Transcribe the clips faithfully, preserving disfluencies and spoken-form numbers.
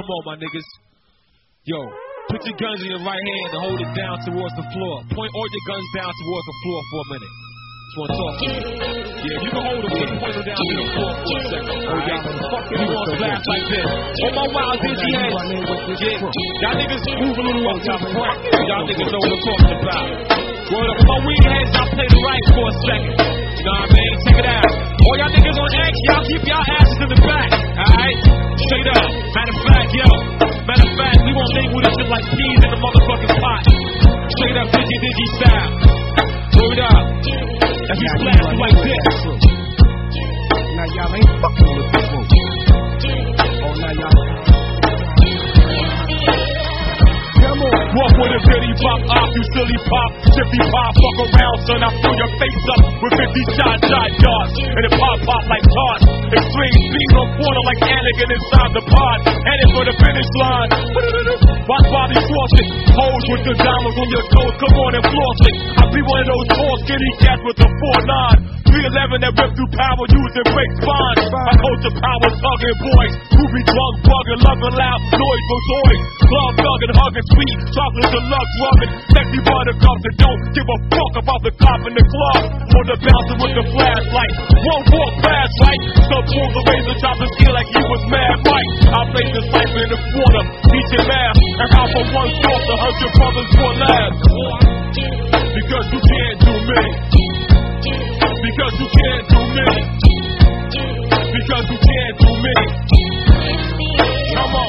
Come on, my niggas. Yo, put your guns in your right hand and hold it down towards the floor. Point all your guns down towards the floor for a minute. Just want to talk to you. Yeah, you can hold them, you can point them down to the floor for a second. Alright? We want to blast like this. All my wild dizzy heads. Yeah, y'all niggas move a little up to the front. Y'all niggas know what I'm talking about. Word up, my weed heads, I'll play the right for a second. You know what I mean? Check it out. All y'all niggas on X, y'all keep y'all asses in the back. Alright? Straight up. Matter of fact, yo. Matter of fact, we won't label this shit like peas in the motherfucking pot. Straight up digi digi style. Word up. As we splash you like this. Now y'all ain't fucking with the boat. Oh, now y'all. Walk with a bitty pop off, you silly pop, shifty pop, fuck around, son. I fill your face up with fifty shot shot yards, and it pop pop like toss. Extreme speed on corner like Anakin inside the pod, headed for the finish line. Watch Bobby floss it, hoes with the diamonds on your toes, come on and floss it. I be one of those tall skinny cats with the four nine, three eleven that rip through power using break spines. I coach the power tugging boys who be drunk, bugging, loving loud noise for toys, club thugging, hugging sweet. Chocolate deluxe rubbing, sexy buttercups that don't give a fuck about the cop in the club or the bouncer with the flashlight. One walk past, right? Some pull the razor, chop the skin like he was mad, right? I place the cipher in the corner, teaching math, and how from one source to hundred brothers for labs. Because you can't do me. Because you can't do me. Because you can't do me. Come on.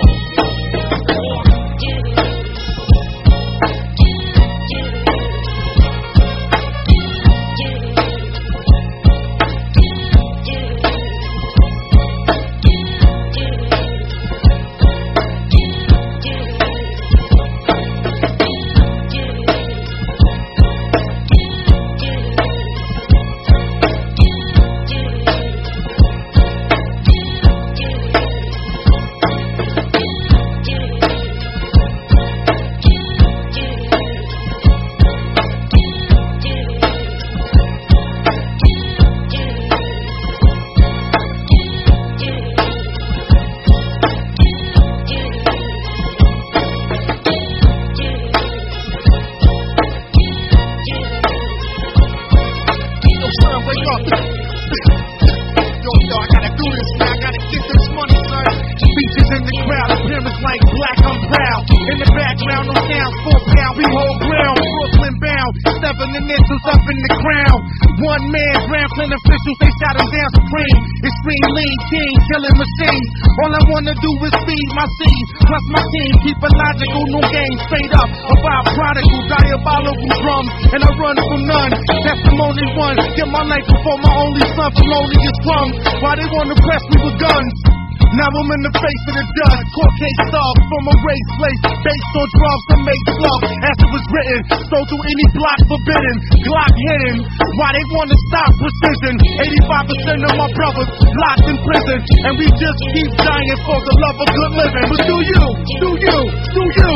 All I wanna do is feed my seed, plus my team, keep it logical, no game, straight up, about prodigal, diabolical drums, and I run from none, testimony one, get my life before my only son from loneliest crumbs, why they wanna press me with guns? Now I'm in the face of the dust, court case thugs from a race place, based on drugs that make slugs, as it was written, stole through any block forbidden, Glock hidden, why they wanna stop precision, eighty-five percent of my brothers locked in prison, and we just keep dying for the love of good living, but do you, do you, do you?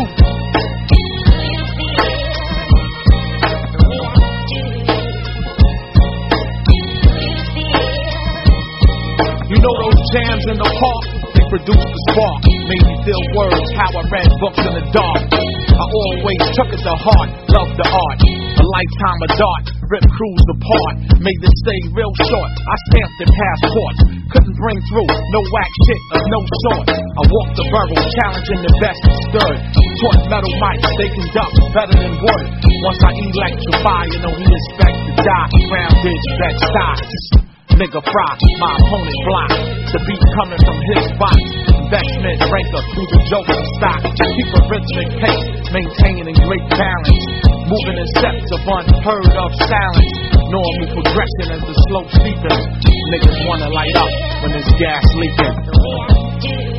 You know those jams in the park? They produce the spark. Made me feel words, how I read books in the dark. I always took it to heart, loved the art. A lifetime of dart, rip crews apart. Made it stay real short, I stamped their passports. Couldn't bring through, no whack shit of no sort. I walked the borough, challenging the best that stood. Taught metal mics, they conduct better than wood. Once I electrify, you know he expect to die. Round ditch, back sides. Nigga fry, my opponent block. The beat coming from his box. Investment ranker through the joke of stock. Keep a rhythmic pace, maintaining great balance. Moving in steps of unheard of silence. Normal progression as the slope steepens. Niggas wanna light up when there's gas leaking.